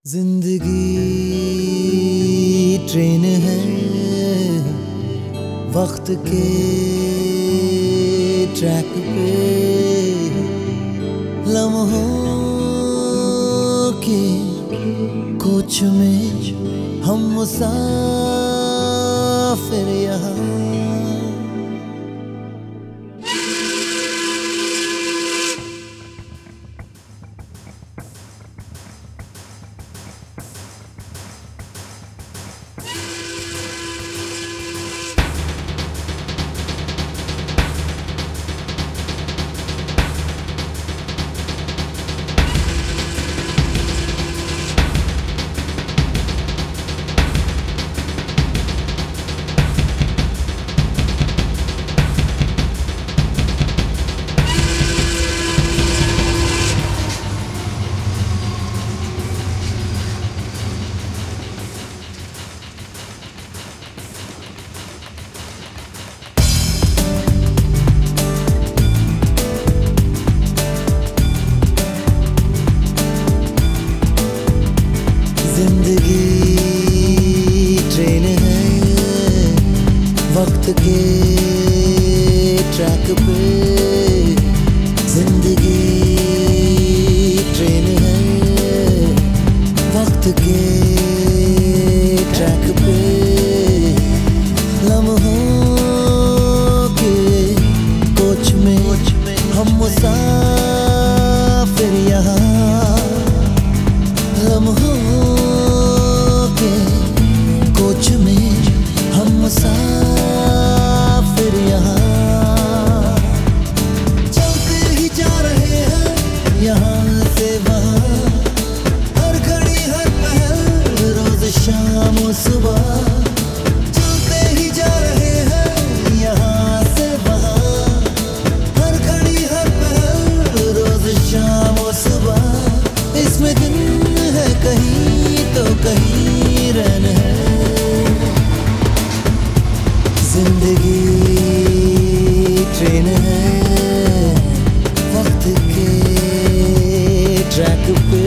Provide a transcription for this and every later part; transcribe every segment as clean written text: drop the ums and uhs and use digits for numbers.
जिंदगी ट्रेन है वक्त के ट्रैक पे, लम्हों के कोच में हम मुसाफिर यहाँ। जिंदगी ट्रेन है वक्त के ट्रैक पे, जिंदगी ट्रेन है वक्त के ट्रैक पे, लम्हों के कोच में हम मुसाफिर यहाँ। लम्हों कोच में हम मुसाफिर यहाँ, चलते ही जा रहे हैं यहाँ से वहाँ, हर घड़ी हर पहल रोज शाम और सुबह, चलते ही जा रहे हैं यहाँ से वहाँ, हर घड़ी हर पहल रोज शाम और सुबह। इसमें दिन है कहीं तो कहीं रैन है, जिंदगी ट्रेन है वक्त के ट्रैक पे।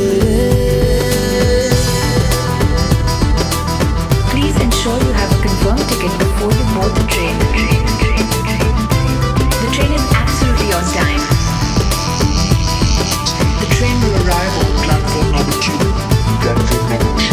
Please ensure you have a confirmed ticket before you board the train. The train is absolutely on time. The train will arrive on platform number 2. Platform number 2.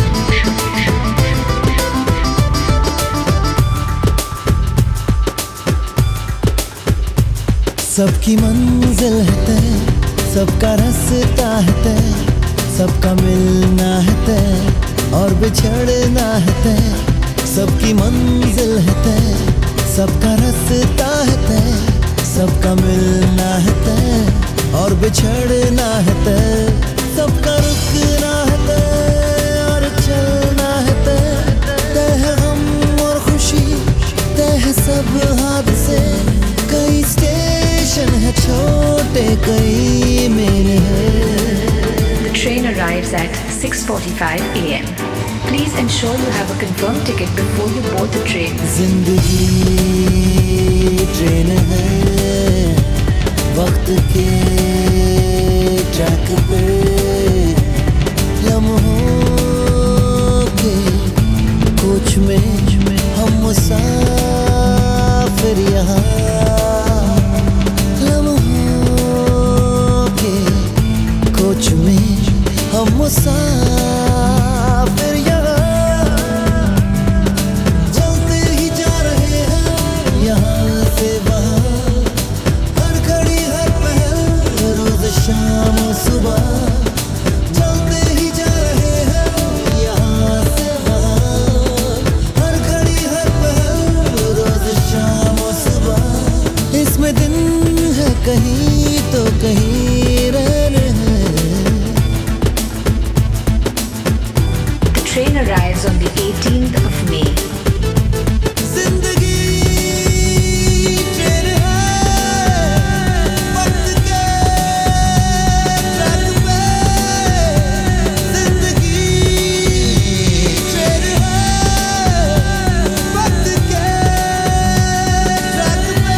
सबकी मंजिल है तय, सबका रास्ता है तय, सबका मिलना है तय और बिछड़ना है तय। सबकी मंजिल है तय, सबका रास्ता है तय, सबका मिलना है तय और बिछड़ना है तय। सबका रुकना है तय और चलना है तय, तय है गम और खुशी, तय है सब हादसे। कई स्टेशन है छोटे, कई मेरे हैं। The train arrives at 6:45 a.m. Please ensure you have a confirmed ticket before you board the train. जिंदगी ट्रेन है वक्त के ट्रैक पे, लम्हों के कोच में हम मुसाफिर यहाँ। लम्हों के कोच में हम मुसाफिर यहाँ, चलते ही जा रहे हैं यहाँ से वहाँ, हर घड़ी हर पहल रोज शाम और सुबह, चलते ही जा रहे हैं यहाँ से वहाँ, हर घड़ी हर पहल रोज शाम और सुबह। इसमें दिन है कहीं तो कहीं रैन है। The train arrives on the 18th of May. जिंदगी ट्रेन है वक्त के ट्रैक पे, जिंदगी ट्रेन है वक्त के ट्रैक पे,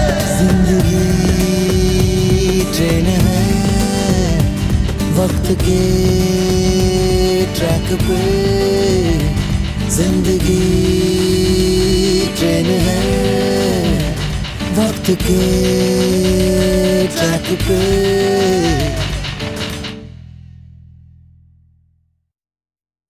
जिंदगी ट्रेन है वक्त के ट्रैक पे जिंदगी ट्रेन है, वक्त के ट्रैक पे